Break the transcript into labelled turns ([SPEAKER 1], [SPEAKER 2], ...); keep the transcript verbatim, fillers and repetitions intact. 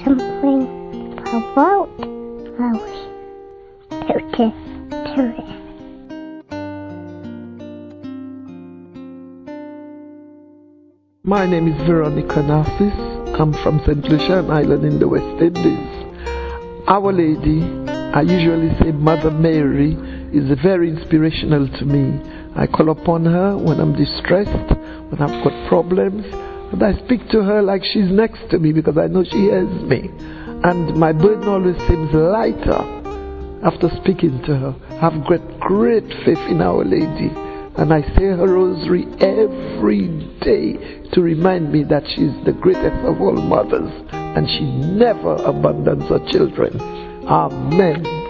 [SPEAKER 1] something about house to give to it.
[SPEAKER 2] My name is Veronica Narcis. I'm from Saint Lucia Island in the West Indies. Our Lady, I usually say Mother Mary, is very inspirational to me. I call upon her when I'm distressed, when I've got problems, and I speak to her like she's next to me because I know she hears me. And my burden always seems lighter after speaking to her. I have great, great faith in Our Lady. And I say her rosary every day to remind me that she's the greatest of all mothers and she never abandons her children. Amen.